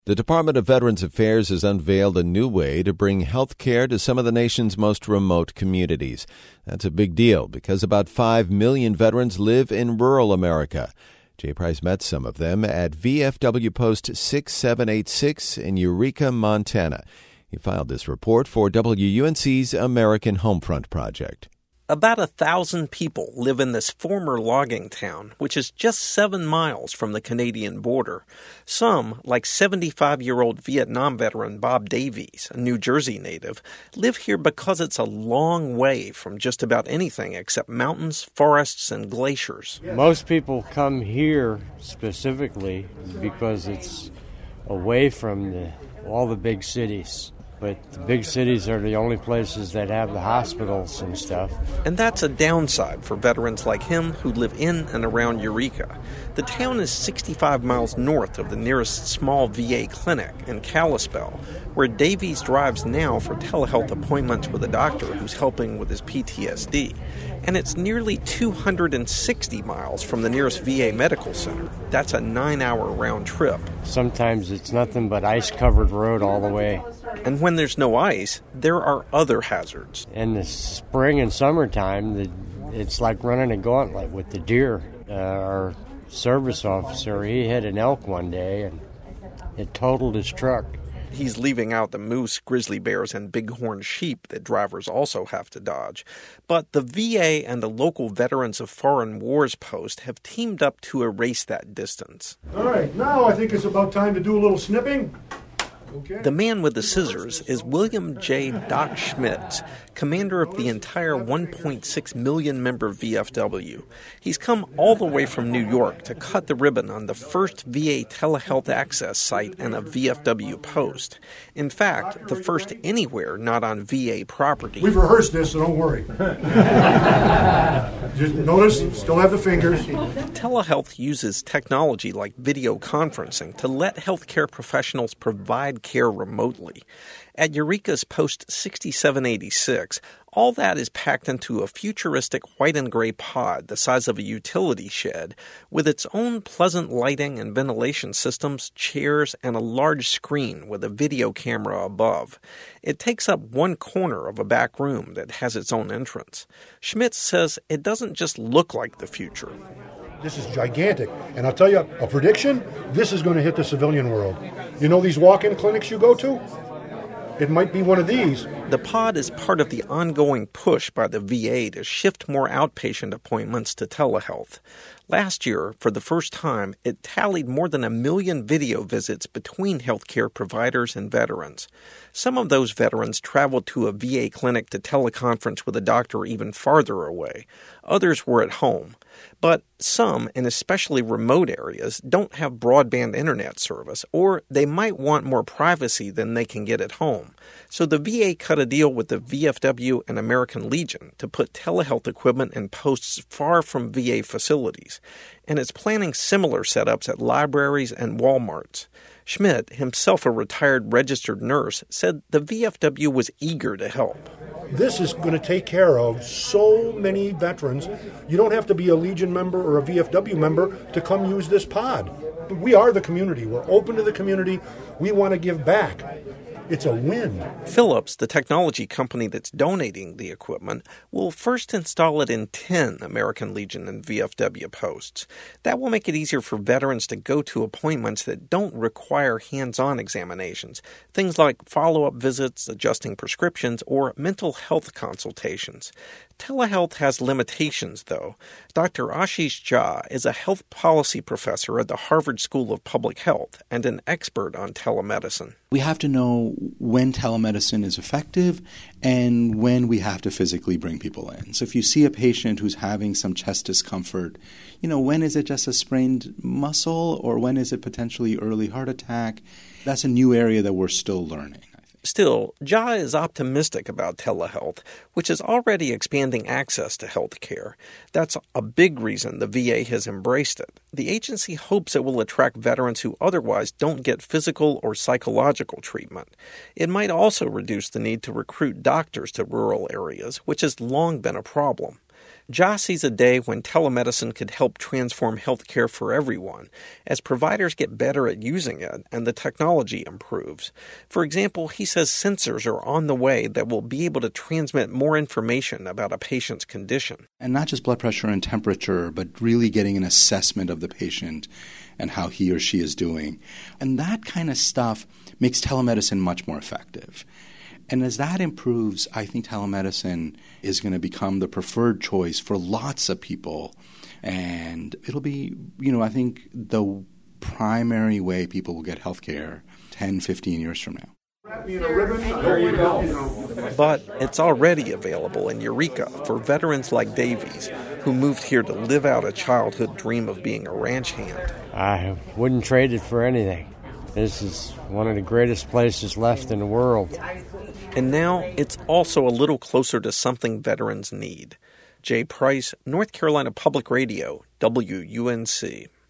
The Department of Veterans Affairs has unveiled a new way to bring health care to some of the nation's most remote communities. That's a big deal because about 5 million veterans live in rural America. Jay Price met some of them at VFW Post 6786 in Eureka, Montana. He filed this report for WUNC's American Homefront Project. About 1,000 people live in this former logging town, which is just 7 miles from the Canadian border. Some, like 75-year-old Vietnam veteran Bob Davies, a New Jersey native, live here because it's a long way from just about anything except mountains, forests, and glaciers. Most people come here specifically because it's away from all the big cities. But the big cities are the only places that have the hospitals and stuff. And that's a downside for veterans like him who live in and around Eureka. The town is 65 miles north of the nearest small VA clinic in Kalispell, where Davies drives now for telehealth appointments with a doctor who's helping with his PTSD. And it's nearly 260 miles from the nearest VA medical center. That's a 9-hour round trip. Sometimes it's nothing but ice-covered road all the way. And when there's no ice, there are other hazards. In the spring and summertime, it's like running a gauntlet with the deer. Our service officer, he hit an elk one day, and it totaled his truck. He's leaving out the moose, grizzly bears, and bighorn sheep that drivers also have to dodge. But the VA and the local Veterans of Foreign Wars post have teamed up to erase that distance. All right, now I think it's about time to do a little snipping. Okay. The man with the scissors is William J. Doc Schmitz, commander of the entire 1.6 million member VFW. He's come all the way from New York to cut the ribbon on the first VA telehealth access site and a VFW post. In fact, the first anywhere not on VA property. We've rehearsed this, so don't worry. Just notice, still have the fingers. Telehealth uses technology like video conferencing to let healthcare professionals provide care remotely. At Eureka's Post 6786, all that is packed into a futuristic white and gray pod the size of a utility shed with its own pleasant lighting and ventilation systems, chairs, and a large screen with a video camera above. It takes up one corner of a back room that has its own entrance. Schmitz says it doesn't just look like the future. This is gigantic. And I'll tell you, a prediction, this is going to hit the civilian world. You know these walk-in clinics you go to? It might be one of these. The pod is part of the ongoing push by the VA to shift more outpatient appointments to telehealth. Last year, for the first time, it tallied more than 1 million video visits between healthcare providers and veterans. Some of those veterans traveled to a VA clinic to teleconference with a doctor even farther away. Others were at home. But some, in especially remote areas, don't have broadband internet service, or they might want more privacy than they can get at home. So the VA cut a deal with the VFW and American Legion to put telehealth equipment in posts far from VA facilities. And it's planning similar setups at libraries and Walmarts. Schmidt, himself a retired registered nurse, said the VFW was eager to help. This is going to take care of so many veterans. You don't have to be a Legion member or a VFW member to come use this pod. We are the community. We're open to the community. We want to give back. It's a win. Philips, the technology company that's donating the equipment, will first install it in 10 American Legion and VFW posts. That will make it easier for veterans to go to appointments that don't require hands-on examinations, things like follow-up visits, adjusting prescriptions, or mental health consultations. Telehealth has limitations, though. Dr. Ashish Jha is a health policy professor at the Harvard School of Public Health and an expert on telemedicine. We have to know when telemedicine is effective and when we have to physically bring people in. So if you see a patient who's having some chest discomfort, when is it just a sprained muscle or when is it potentially early heart attack? That's a new area that we're still learning. Still, Jha is optimistic about telehealth, which is already expanding access to health care. That's a big reason the VA has embraced it. The agency hopes it will attract veterans who otherwise don't get physical or psychological treatment. It might also reduce the need to recruit doctors to rural areas, which has long been a problem. Josh sees a day when telemedicine could help transform healthcare for everyone, as providers get better at using it and the technology improves. For example, he says sensors are on the way that will be able to transmit more information about a patient's condition. And not just blood pressure and temperature, but really getting an assessment of the patient and how he or she is doing. And that kind of stuff makes telemedicine much more effective. And as that improves, I think telemedicine is going to become the preferred choice for lots of people. And it'll be, I think the primary way people will get health care 10, 15 years from now. There you go. But it's already available in Eureka for veterans like Davies, who moved here to live out a childhood dream of being a ranch hand. I wouldn't trade it for anything. This is one of the greatest places left in the world. And now it's also a little closer to something veterans need. Jay Price, North Carolina Public Radio, WUNC.